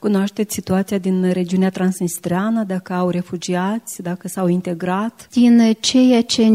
Cunoașteți situația din regiunea transnistreană, dacă au refugiați, dacă s-au integrat? Din ceea ce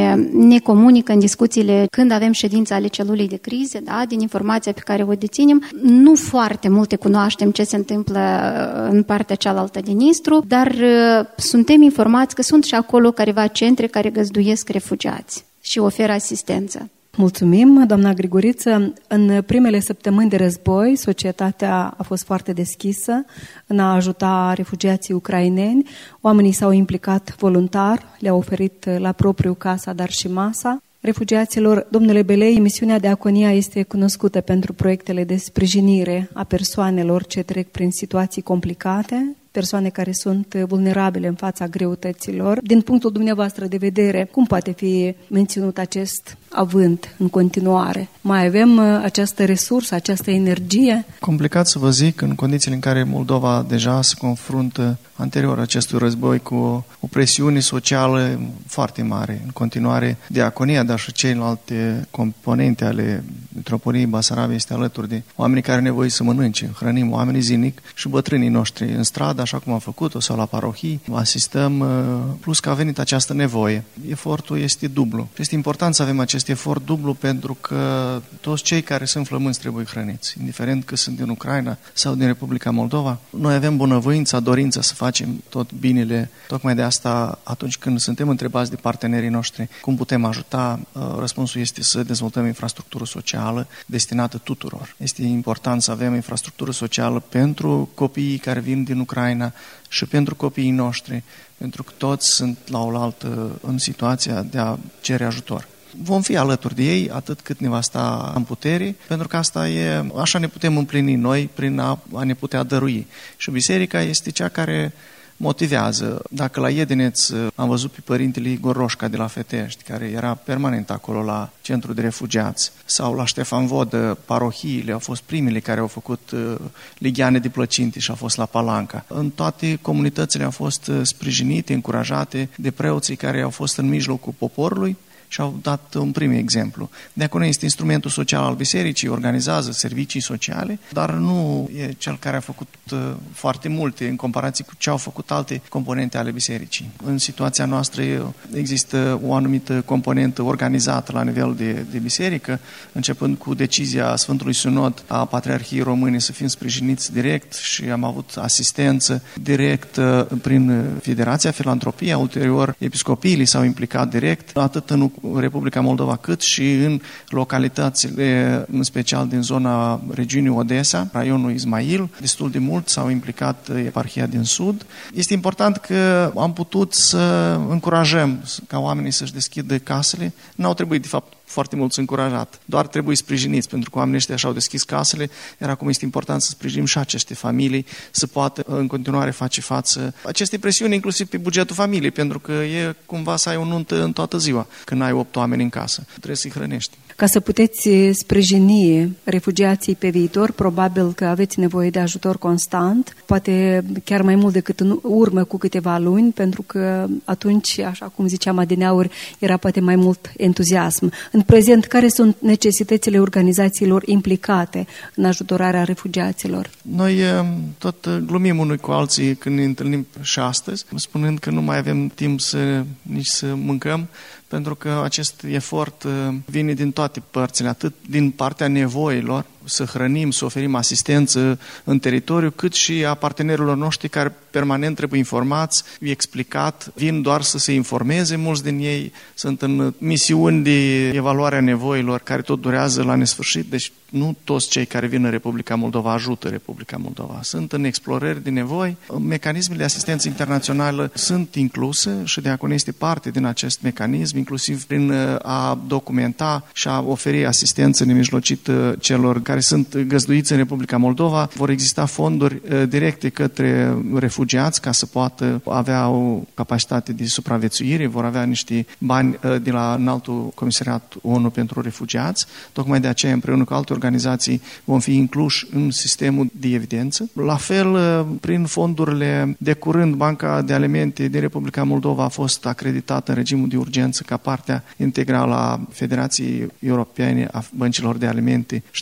ne comunică în discuțiile când avem ședința ale celulei de crize, da, din informația pe care o deținem, nu foarte multe cunoaștem ce se întâmplă în partea cealaltă din Nistru, dar suntem informați că sunt și acolo careva centre care găzduiesc refugiați și oferă asistență. Mulțumim, doamna Grigoriță. În primele săptămâni de război, societatea a fost foarte deschisă în a ajuta refugiații ucraineni. Oamenii s-au implicat voluntar, le-au oferit la propriu casa, dar și masa refugiaților. Domnule Belei, misiunea Diaconia este cunoscută pentru proiectele de sprijinire a persoanelor ce trec prin situații complicate, persoane care sunt vulnerabile în fața greutăților. Din punctul dumneavoastră de vedere, cum poate fi menținut acest avânt în continuare? Mai avem această resursă, această energie? Complicat să vă zic, în condițiile în care Moldova deja se confruntă anterior acestui război cu o presiune socială foarte mare. În continuare, Diaconia, dar și celelalte componente ale metropoliei Basarabiei este alături de oamenii care au nevoie să mănânce. Hrănim oamenii zilnic și bătrânii noștri în stradă, așa cum am făcut-o, sau la parohii, asistăm, plus că a venit această nevoie. Efortul este dublu. Este important să avem acest efort dublu pentru că toți cei care sunt flămânzi trebuie hrăniți, indiferent că sunt din Ucraina sau din Republica Moldova. Noi avem bunăvoința, dorința să facem tot binele. Tocmai de asta, atunci când suntem întrebați de partenerii noștri cum putem ajuta, răspunsul este să dezvoltăm infrastructură socială destinată tuturor. Este important să avem infrastructură socială pentru copiii care vin din Ucraina și pentru copiii noștri, pentru că toți sunt la oaltă în situația de a cere ajutor. Vom fi alături de ei atât cât ne va sta în putere, pentru că asta e, așa ne putem împlini noi prin a ne putea dărui. Și biserica este cea care motivează. Dacă la Iedeneț am văzut pe părintele Igor Roșca de la Fetești, care era permanent acolo la centru de refugiați, sau la Ștefan Vodă, parohiile au fost primele care au făcut ligheane de plăcinte și au fost la Palanca. În toate comunitățile au fost sprijinite, încurajate de preoții care au fost în mijlocul poporului și au dat un prim exemplu. Diaconia este instrumentul social al bisericii, organizează servicii sociale, dar nu e cel care a făcut foarte multe în comparație cu ce au făcut alte componente ale bisericii. În situația noastră există o anumită componentă organizată la nivel de biserică, începând cu decizia Sfântului Sinod a Patriarhiei Române să fim sprijiniți direct și am avut asistență direct prin Federația Filantropia, ulterior episcopiile s-au implicat direct, atât în Republica Moldova, cât și în localitățile, în special din zona regiunii Odessa, raionul Ismail. Destul de mult s-au implicat eparhia din sud. Este important că am putut să încurajăm ca oamenii să-și deschidă casele. N-au trebuit, de fapt, foarte mult încurajat. Doar trebuie sprijiniți, pentru că oamenii ăștia și-au deschis casele, iar acum este important să sprijinim și aceste familii, să poată în continuare face față aceste presiuni, inclusiv pe bugetul familiei, pentru că e cumva să ai o nuntă în toată ziua, când ai 8 oameni în casă. Trebuie să-i hrănești. Ca să puteți sprijini refugiații pe viitor, probabil că aveți nevoie de ajutor constant, poate chiar mai mult decât în urmă cu câteva luni, pentru că atunci, așa cum ziceam adineauri, era poate mai mult entuziasm. În prezent, care sunt necesitățile organizațiilor implicate în ajutorarea refugiaților? Noi tot glumim unui cu alții când ne întâlnim și astăzi, spunând că nu mai avem timp nici să mâncăm, pentru că acest efort vine din toate părțile, atât din partea nevoilor, să hrănim, să oferim asistență în teritoriu, cât și a partenerilor noștri care permanent trebuie informați, explicat, vin doar să se informeze, mulți din ei sunt în misiuni de evaluare a nevoilor care tot durează la nesfârșit, deci nu toți cei care vin în Republica Moldova ajută Republica Moldova. Sunt în explorări de nevoi, mecanismele de asistență internațională sunt incluse și Diaconia este parte din acest mecanism, inclusiv prin a documenta și a oferi asistență nemijlocită celor care sunt găzduiți în Republica Moldova. Vor exista fonduri directe către refugiați ca să poată avea o capacitate de supraviețuire, vor avea niște bani de la Înaltul Comisariat ONU pentru Refugiați. Tocmai de aceea, împreună cu alte organizații, vom fi incluși în sistemul de evidență. La fel, prin fondurile de curând, Banca de Alimente din Republica Moldova a fost acreditată în regimul de urgență ca partea integrală a Federației Europene a Băncilor de Alimente și datorită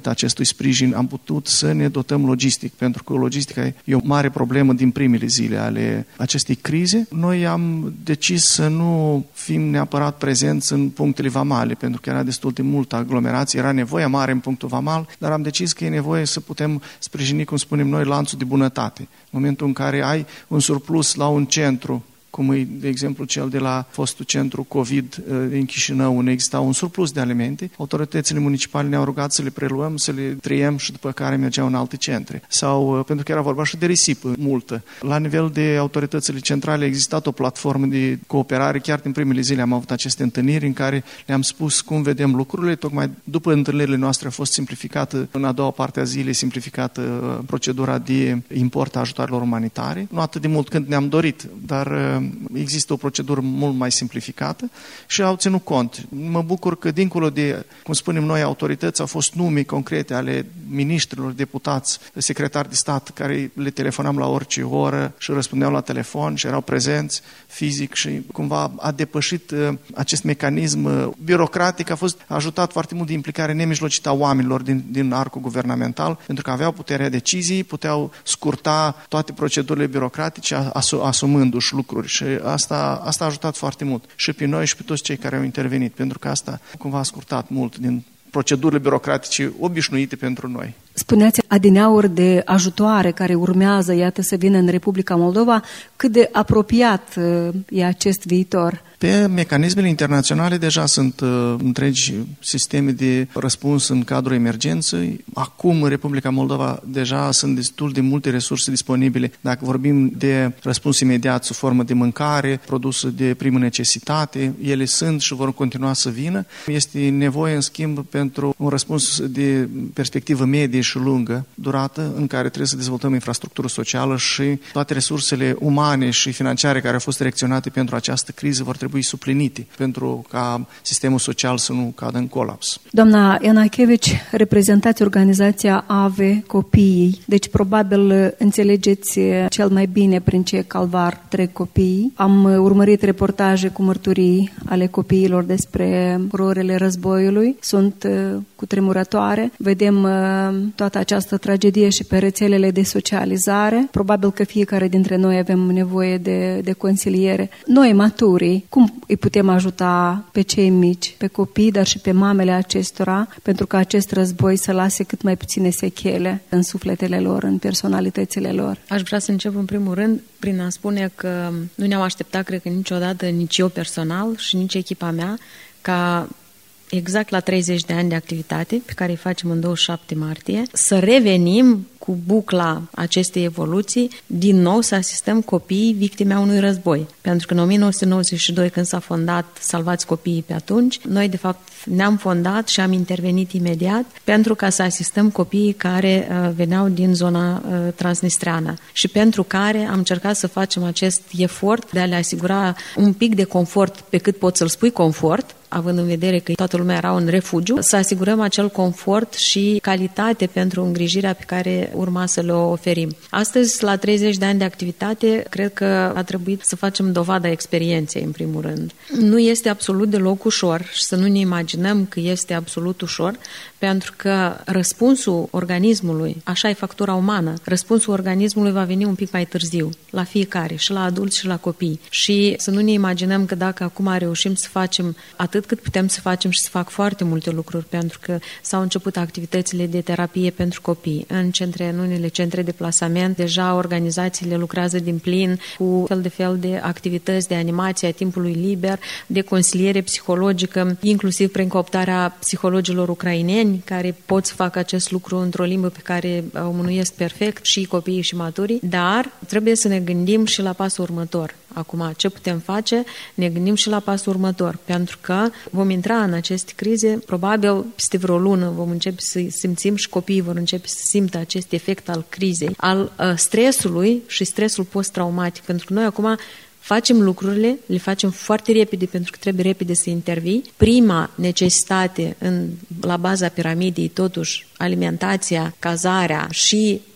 datorită acestui sprijin, am putut să ne dotăm logistic, pentru că logistica e o mare problemă din primele zile ale acestei crize. Noi am decis să nu fim neapărat prezenți în punctele vamale, pentru că era destul de multă aglomerație, era nevoie mare în punctul vamal, dar am decis că e nevoie să putem sprijini, cum spunem noi, lanțul de bunătate. În momentul în care ai un surplus la un centru, cum e, de exemplu, cel de la fostul centru COVID din Chișinău, unde exista un surplus de alimente, autoritățile municipale ne-au rugat să le preluăm, să le trăiem și după care mergeau în alte centre. Sau, pentru că era vorba și de risipă multă. La nivel de autoritățile centrale a existat o platformă de cooperare, chiar din primele zile am avut aceste întâlniri în care le-am spus cum vedem lucrurile, tocmai după întâlnirile noastre a fost simplificată, în a doua parte a zilei, simplificată procedura de import a ajutoarelor umanitare. Nu atât de mult cât ne-am dorit, dar există o procedură mult mai simplificată și au ținut cont. Mă bucur că dincolo de, cum spunem noi, autorități, au fost nume concrete ale miniștrilor, deputați, secretari de stat, care le telefonam la orice oră și răspundeau la telefon și erau prezenți fizic și cumva a depășit acest mecanism birocratic, a fost ajutat foarte mult de implicare nemijlocită a oamenilor din arcul guvernamental, pentru că aveau puterea deciziei, puteau scurta toate procedurile birocratice asumându-și lucruri. Și asta a ajutat foarte mult și pe noi și pe toți cei care au intervenit, pentru că asta cumva a scurtat mult din procedurile birocratice obișnuite pentru noi. Spuneați adineauri de ajutoare care urmează, iată, să vină în Republica Moldova. Cât de apropiat e acest viitor? Pe mecanismele internaționale deja sunt întregi sisteme de răspuns în cadrul emergenței. Acum, în Republica Moldova, deja sunt destul de multe resurse disponibile. Dacă vorbim de răspuns imediat sub formă de mâncare, produse de primă necesitate, ele sunt și vor continua să vină. Este nevoie, în schimb, pentru un răspuns de perspectivă medie și lungă durată, în care trebuie să dezvoltăm infrastructură socială și toate resursele umane și financiare care au fost direcționate pentru această criză vor trebui suplinite pentru ca sistemul social să nu cadă în colaps. Doamna Ianachevici, reprezentați organizația AVE Copiii, deci probabil înțelegeți cel mai bine prin ce calvar trec copiii. Am urmărit reportaje cu mărturii ale copiilor despre orele războiului. Sunt cutremurătoare. Vedem toată această tragedie și pe rețelele de socializare. Probabil că fiecare dintre noi avem nevoie de consiliere. Noi, maturii, cum îi putem ajuta pe cei mici, pe copii, dar și pe mamele acestora, pentru că acest război să lase cât mai puține sechele în sufletele lor, în personalitățile lor? Aș vrea să încep în primul rând prin a spune că nu ne-am așteptat, cred că niciodată, nici eu personal și nici echipa mea, ca exact la 30 de ani de activitate, pe care îi facem în 27 martie, să revenim cu bucla acestei evoluții, din nou să asistăm copiii victime a unui război. Pentru că în 1992, când s-a fondat Salvați Copiii pe atunci, noi de fapt ne-am fondat și am intervenit imediat pentru ca să asistăm copiii care veneau din zona transnistreană și pentru care am încercat să facem acest efort de a le asigura un pic de confort, pe cât poți să-l spui confort, având în vedere că toată lumea era în refugiu, să asigurăm acel confort și calitate pentru îngrijirea pe care urma să le oferim. Astăzi, la 30 de ani de activitate, cred că a trebuit să facem dovada experienței, în primul rând. Nu este absolut deloc ușor și să nu ne imaginăm că este absolut ușor, pentru că răspunsul organismului, așa e factura umană, răspunsul organismului va veni un pic mai târziu, la fiecare, și la adulți și la copii. Și să nu ne imaginăm că dacă acum reușim să facem atât cât putem să facem și să fac foarte multe lucruri, pentru că s-au început activitățile de terapie pentru copii. În unele centre de plasament, deja organizațiile lucrează din plin cu fel de activități de animație a timpului liber, de consiliere psihologică, inclusiv prin cooptarea psihologilor ucraineni, care pot să facă acest lucru într-o limbă pe care o mânuiesc perfect, și copiii și maturii, dar trebuie să ne gândim și la pasul următor. Acum, ce putem face? Ne gândim și la pasul următor, pentru că vom intra în aceste crize, probabil peste vreo lună vom începe să simțim și copiii vor începe să simtă acest efect al crizei, al stresului și stresul post-traumatic, pentru că noi acum facem lucrurile, le facem foarte repede pentru că trebuie repede să intervii. Prima necesitate la baza piramidei, totuși, alimentația, cazarea și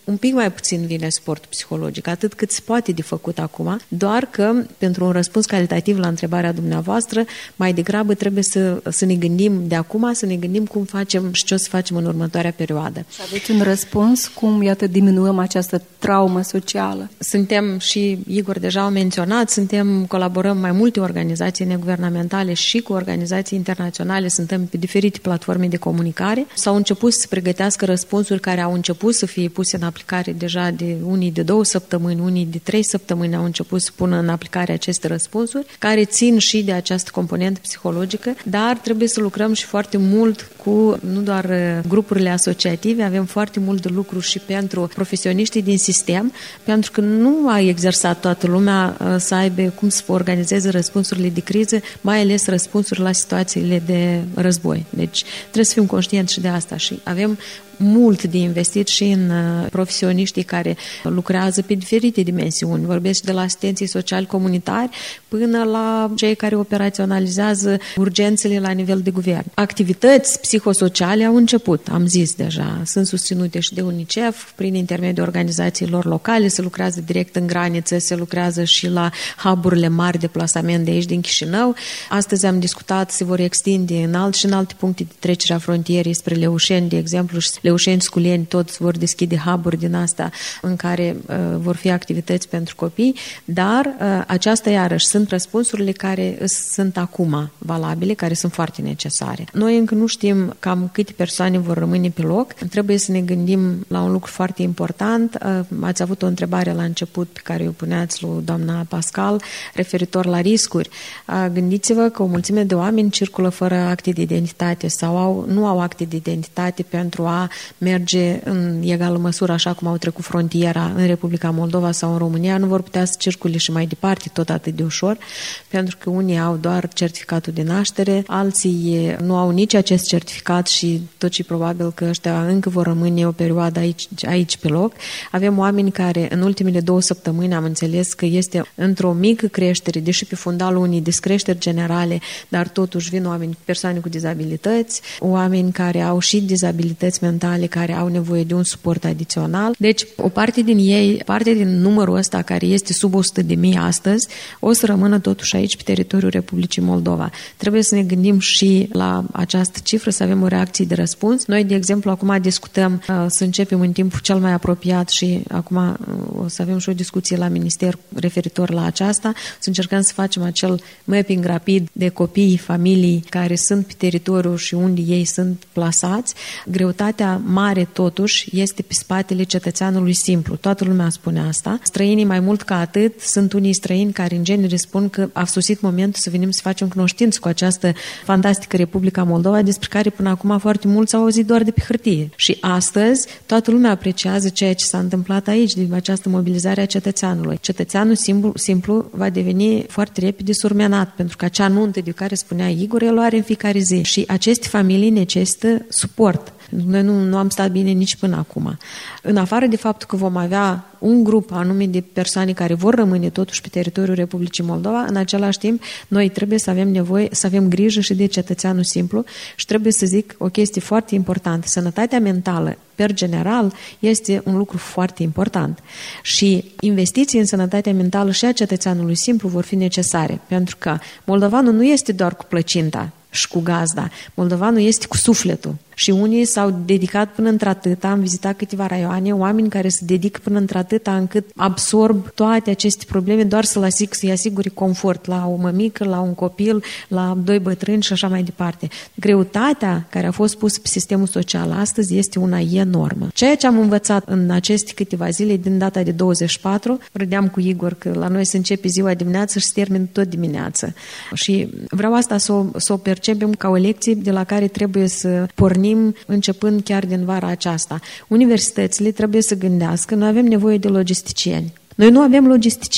un pic mai puțin vine suportul psihologic, atât cât se poate de făcut acum, doar că pentru un răspuns calitativ la întrebarea dumneavoastră, mai degrabă trebuie să ne gândim de acum, să ne gândim cum facem și ce o să facem în următoarea perioadă. Și aveți un răspuns cum, iată, diminuăm această traumă socială? Suntem, și Igor deja a menționat, colaborăm mai multe organizații neguvernamentale și cu organizații internaționale, suntem pe diferite platforme de comunicare. S-au început să pregătească răspunsuri care au început să fie puse în aplicare deja de unii de 2 săptămâni, unii de 3 săptămâni au început să pună în aplicare aceste răspunsuri, care țin și de această componentă psihologică, dar trebuie să lucrăm și foarte mult cu nu doar grupurile asociative, avem foarte mult de lucru și pentru profesioniștii din sistem, pentru că nu a exersat toată lumea să aibă cum să organizeze răspunsurile de criză, mai ales răspunsuri la situațiile de război. Deci trebuie să fim conștienți și de asta și avem mult de investit și în profesioniștii care lucrează pe diferite dimensiuni. Vorbesc de la asistenții sociali comunitari până la cei care operaționalizează urgențele la nivel de guvern. Activități psihosociale au început, am zis deja, sunt susținute și de UNICEF prin intermediul organizațiilor locale, se lucrează direct în graniță, se lucrează și la hub-urile mari de plasament de aici din Chișinău. Astăzi am discutat, se vor extinde în alte puncte de trecere a frontierei spre Leușeni, de exemplu, și Leușeni, Sculeni, toți vor deschide hub-uri din asta în care vor fi activități pentru copii, dar aceasta iarăși sunt răspunsurile care sunt acum valabile, care sunt foarte necesare. Noi încă nu știm cam câte persoane vor rămâne pe loc. Trebuie să ne gândim la un lucru foarte important. Ați avut o întrebare la început pe care o puneați lui doamna Pascal referitor la riscuri. Gândiți-vă că o mulțime de oameni circulă fără acte de identitate sau nu au acte de identitate pentru a merge în egală măsură așa cum au trecut frontiera în Republica Moldova sau în România, nu vor putea să circule și mai departe tot atât de ușor, pentru că unii au doar certificatul de naștere, alții nu au nici acest certificat și tot și probabil că ăștia încă vor rămâne o perioadă aici pe loc. Avem oameni care în ultimele 2 săptămâni am înțeles că este într-o mică creștere, deși pe fundalul unii descreșteri generale, dar totuși vin oameni, persoane cu dizabilități, oameni care au și dizabilități mentale, care au nevoie de un suport adițional. Deci, o parte din ei, parte din numărul ăsta care este sub 100.000 astăzi, o să rămână totuși aici pe teritoriul Republicii Moldova. Trebuie să ne gândim și la această cifră, să avem o reacție de răspuns. Noi, de exemplu, acum discutăm să începem în timpul cel mai apropiat și acum o să avem și o discuție la minister referitor la aceasta, să încercăm să facem acel mapping rapid de copii, familii care sunt pe teritoriu și unde ei sunt plasați. Greutatea mare, totuși, este pe spatele cetățeanului simplu. Toată lumea spune asta. Străinii, mai mult ca atât, sunt unii străini care, în genere, spun că a sosit momentul să venim să facem cunoștință cu această fantastică Republica Moldova, despre care până acum foarte mulți au auzit doar de pe hârtie. Și astăzi, toată lumea apreciază ceea ce s-a întâmplat aici, din această mobilizare a cetățeanului. Cetățeanul simplu va deveni foarte repede surmenat, pentru că acea nuntă de care spunea Igor, el o are în fiecare zi. Și aceste familii necesită suport. Noi nu am stat bine nici până acum. În afară de faptul că vom avea un grup anume de persoane care vor rămâne totuși pe teritoriul Republicii Moldova, în același timp, noi trebuie să avem nevoie, să avem grijă și de cetățeanul simplu și trebuie să zic o chestie foarte importantă. Sănătatea mentală, per general, este un lucru foarte important. Și investiții în sănătatea mentală și a cetățeanului simplu vor fi necesare, pentru că moldovanul nu este doar cu plăcinta și cu gazda. Moldovanul este cu sufletul. Și unii s-au dedicat până într-atâta, am vizitat câteva raioane, oameni care se dedică până într-atâta încât absorb toate aceste probleme doar să-i asigure confort la o mămică, la un copil, la 2 bătrâni și așa mai departe. Greutatea care a fost pusă pe sistemul social astăzi este una enormă. Ceea ce am învățat în aceste câteva zile din data de 24, râdeam cu Igor că la noi se începe ziua dimineață și se termină tot dimineață. Și vreau asta să o percepem ca o lecție de la care trebuie să pornim începând chiar din vara aceasta. Universitățile trebuie să gândească, noi avem nevoie de logisticieni. Noi nu avem logisticieni.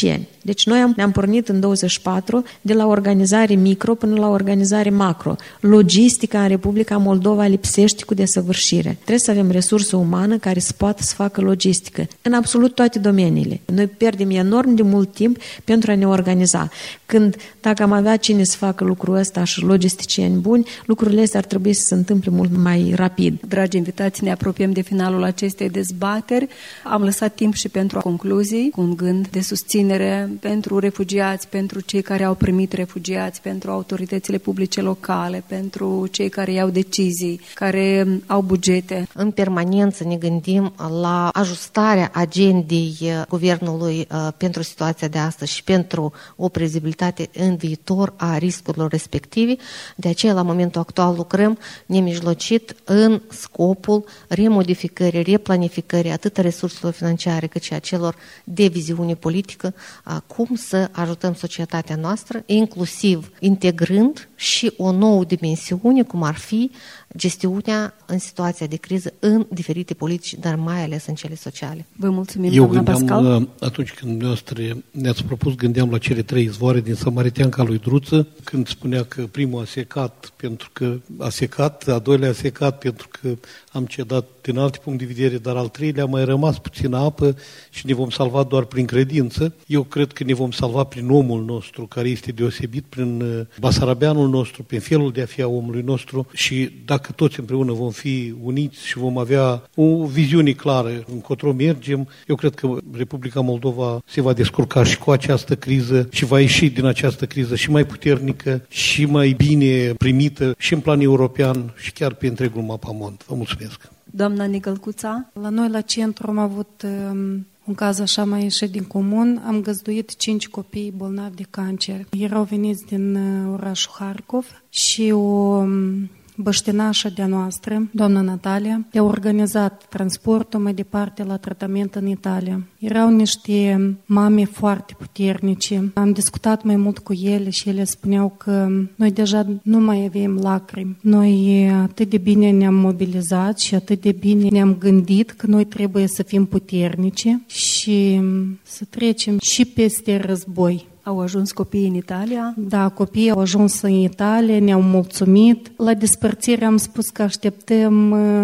Deci noi ne-am pornit în 24 de la organizare micro până la organizare macro. Logistica în Republica Moldova lipsește cu desăvârșire. Trebuie să avem resursă umană care să poată să facă logistică în absolut toate domeniile. Noi pierdem enorm de mult timp pentru a ne organiza. Dacă am avea cine să facă lucrul ăsta și logisticieni buni, lucrurile astea ar trebui să se întâmple mult mai rapid. Dragi invitați, ne apropiem de finalul acestei dezbateri. Am lăsat timp și pentru concluzii, cu un gând de susținere pentru refugiați, pentru cei care au primit refugiați, pentru autoritățile publice locale, pentru cei care iau decizii, care au bugete. În permanență ne gândim la ajustarea agendei guvernului pentru situația de astăzi și pentru o previzibilitate în viitor a riscurilor respective. De aceea, la momentul actual, lucrăm nemijlocit în scopul remodificării, replanificării atât a resurselor financiare cât și a celor de viziune politică, cum să ajutăm societatea noastră, inclusiv integrând și o nouă dimensiune, cum ar fi gestiunea în situația de criză în diferite politici, dar mai ales în cele sociale. Vă mulțumim, doamna Pascal. Atunci când dumneavoastră ne-ați propus, gândeam la cele 3 izvoare din Samariteanca lui Druță, când spunea că primul a secat pentru că a secat, a doilea a secat pentru că am cedat din alte punct de vedere, dar al treilea a mai rămas puțină apă și ne vom salva doar prin credință. Eu cred că ne vom salva prin omul nostru, care este deosebit, prin basarabeanul nostru, prin felul de a fi a omului nostru și dacă toți împreună vom fi uniți și vom avea o viziune clară încotro mergem, eu cred că Republica Moldova se va descurca și cu această criză și va ieși din această criză și mai puternică și mai bine primită și în plan european și chiar pe întregul mapamond. Vă mulțumesc! Doamna Nicălcuța. La noi la centru am avut un caz așa mai ieșit din comun. Am găzduit 5 copii bolnavi de cancer. Erau veniți din orașul Harkov și o băștinașă de-a noastră, doamna Natalia, le-a organizat transportul mai departe la tratament în Italia. Erau niște mame foarte puternice. Am discutat mai mult cu ele și ele spuneau că noi deja nu mai avem lacrimi. Noi atât de bine ne-am mobilizat și atât de bine ne-am gândit că noi trebuie să fim puternice și să trecem și peste război. Au ajuns copiii în Italia? Da, copiii au ajuns în Italia, ne-au mulțumit. La despărțire am spus că așteptăm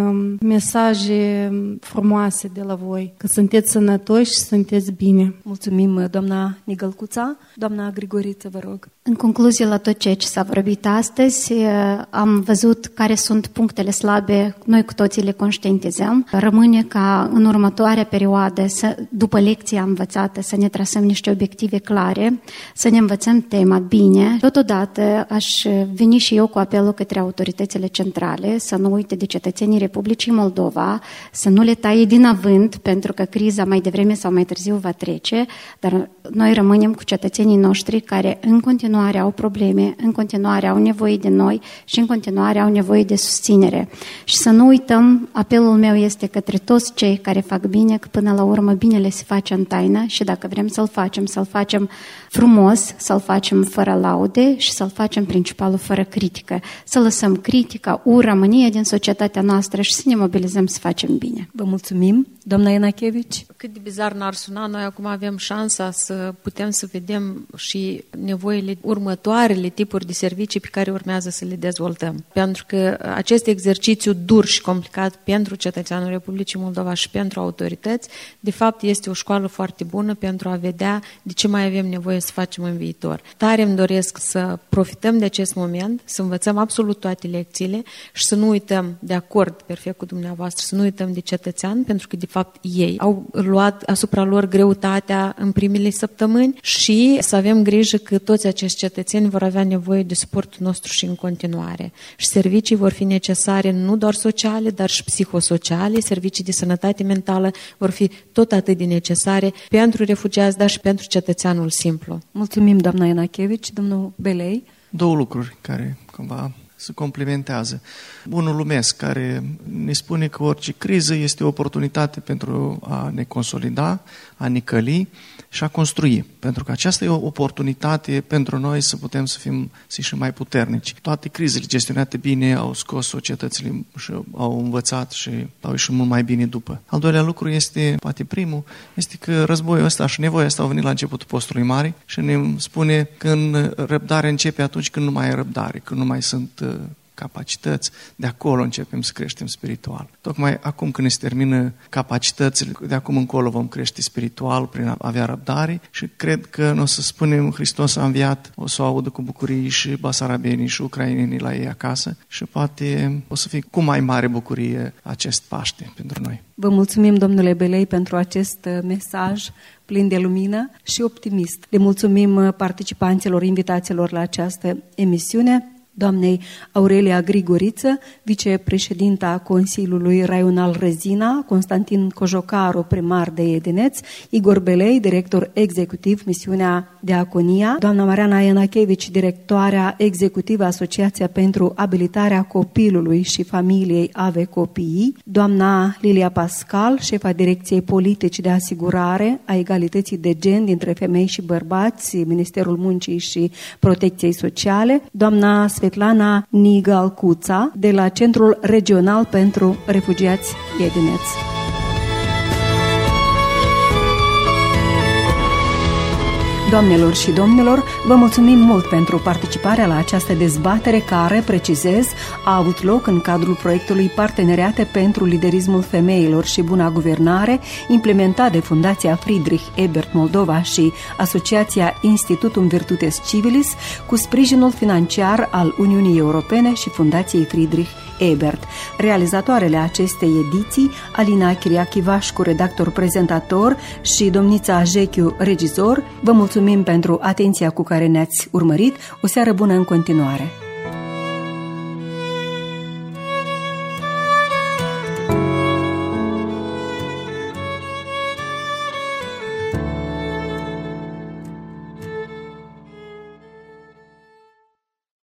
mesaje frumoase de la voi, că sunteți sănătoși și sunteți bine. Mulțumim, doamna Nigălcuța. Doamna Grigoriță, vă rog. În concluzie la tot ceea ce s-a vorbit astăzi, am văzut care sunt punctele slabe, noi cu toții le conștientizăm. Rămâne ca în următoarea perioadă, după lecția învățată, să ne trasăm niște obiective clare, să ne învățăm tema bine. Totodată aș veni și eu cu apelul către autoritățile centrale să nu uite de cetățenii Republicii Moldova, să nu le taie din avânt, pentru că criza mai devreme sau mai târziu va trece, dar noi rămânem cu cetățenii noștri care în continuare au probleme, în continuare au nevoie de noi și în continuare au nevoie de susținere. Și să nu uităm, apelul meu este către toți cei care fac bine, că până la urmă binele se face în taină și dacă vrem să-l facem frumos, să-l facem fără laude și să-l facem principalul fără critică. Să lăsăm critica, ura, mânia din societatea noastră și să ne mobilizăm să facem bine. Vă mulțumim. Doamna Ienachevici. Cât de bizar n-ar suna, noi acum avem șansa să putem să vedem și nevoile următoarele tipuri de servicii pe care urmează să le dezvoltăm. Pentru că acest exercițiu dur și complicat pentru cetățeanul Republicii Moldova și pentru autorități, de fapt este o școală foarte bună pentru a vedea de ce mai avem nevoie să facem în viitor. Tare îmi doresc să profităm de acest moment, să învățăm absolut toate lecțiile și să nu uităm, de acord perfect cu dumneavoastră, să nu uităm de cetățean, pentru că de fapt ei au luat asupra lor greutatea în primele săptămâni și să avem grijă că toți acești cetățeni vor avea nevoie de suportul nostru și în continuare. Și servicii vor fi necesare nu doar sociale, dar și psihosociale, servicii de sănătate mentală vor fi tot atât de necesare pentru refugiați, dar și pentru cetățeanul simplu. Mulțumim, doamna Ienachevici. Domnul Belei. 2 lucruri care cumva se complementează. Bunul lumesc care ne spune că orice criză este o oportunitate pentru a ne consolida, a nicăli și a construi. Pentru că aceasta e o oportunitate pentru noi să putem să fim și mai puternici. Toate crizele gestionate bine au scos societățile și au învățat și au ieșit mult mai bine după. Al doilea lucru este, poate primul, este că războiul ăsta și nevoia asta au venit la începutul postului mare și ne spune că răbdarea începe atunci când nu mai e răbdare, când nu mai sunt capacități, de acolo începem să creștem spiritual. Tocmai acum când ne se termină capacitățile, de acum încolo vom crește spiritual prin a avea răbdare și cred că nu o să spunem Hristos a înviat, o să o audă cu bucurie și basarabenii și ucrainenii la ei acasă și poate o să fie cu mai mare bucurie acest Paște pentru noi. Vă mulțumim, domnule Belei, pentru acest mesaj plin de lumină și optimist. Le mulțumim participanților, invitaților la această emisiune, doamnei Aurelia Grigoriță, vicepreședinta Consiliului Raional Rezina, Constantin Cojocaru, primar de Edeneț, Igor Belei, director executiv, misiunea Diaconia, doamna Mariana Ianachevici, directoarea executivă Asociația pentru Abilitarea Copilului și Familiei Ave Copiii, doamna Lilia Pascal, șefa Direcției Politici de Asigurare a Egalității de Gen dintre Femei și Bărbați, Ministerul Muncii și Protecției Sociale, doamna Svetlana Nigalcuța, de la Centrul Regional pentru Refugiați Edeneț. Doamnelor și domnilor, vă mulțumim mult pentru participarea la această dezbatere care, precizez, a avut loc în cadrul proiectului Parteneriate pentru Liderismul Femeilor și Buna Guvernare, implementat de Fundația Friedrich Ebert Moldova și Asociația Institutum Virtutes Civilis, cu sprijinul financiar al Uniunii Europene și Fundației Friedrich Ebert. Realizatoarele acestei ediții, Alina Chiriachivașcu, redactor-prezentator, și domnița Jechiu, regizor, vă mulțumim pentru atenția cu care ne-ați urmărit. O seară bună în continuare!